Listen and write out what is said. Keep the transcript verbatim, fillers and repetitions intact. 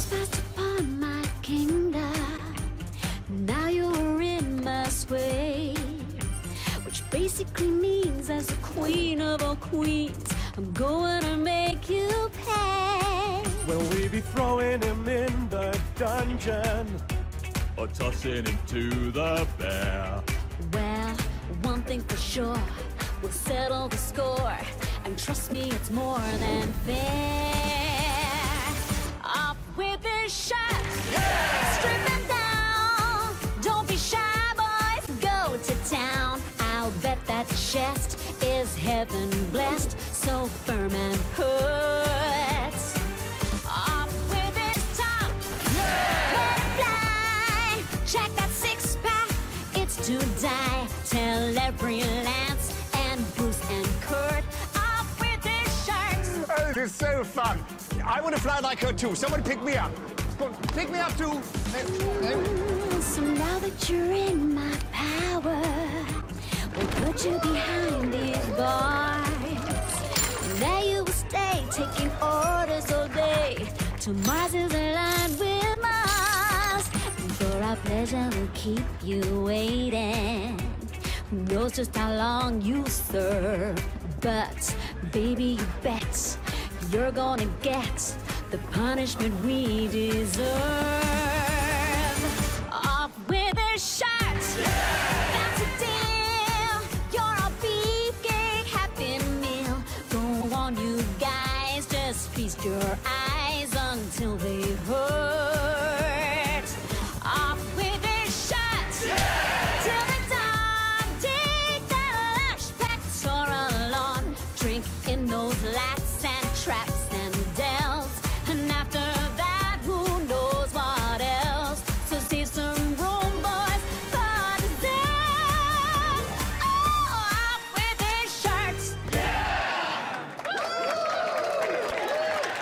trespassed upon my kingdom. Now you're in my sway, which basically means as the queen of all queens, I'm going to make you pay. Will we be throwing him in the dungeon or tossing him to the bear? Well, one thing for sure, we'll settle the score, and trust me, it's more than fair. Off with his shirt, yeah! Strip him down. Don't be shy, boys, go to town. I'll bet that chest is heaven blessed, so firm and put. Off with his top, yeah! Let it fly. Check that six pack, it's to die. Tell every Lance and Bruce and Kurt, off with his shirts. Oh, this is so fun. I want to fly like her too. Someone pick me up. Go on, pick me up too. Ooh, so now that you're in my power, we'll put you behind these bars. There you will stay, taking orders all day, till Mars is aligned with Mars. And for our pleasure, we'll keep you waiting. Who knows just how long you serve? But baby, you bet you're gonna get the punishment we deserve.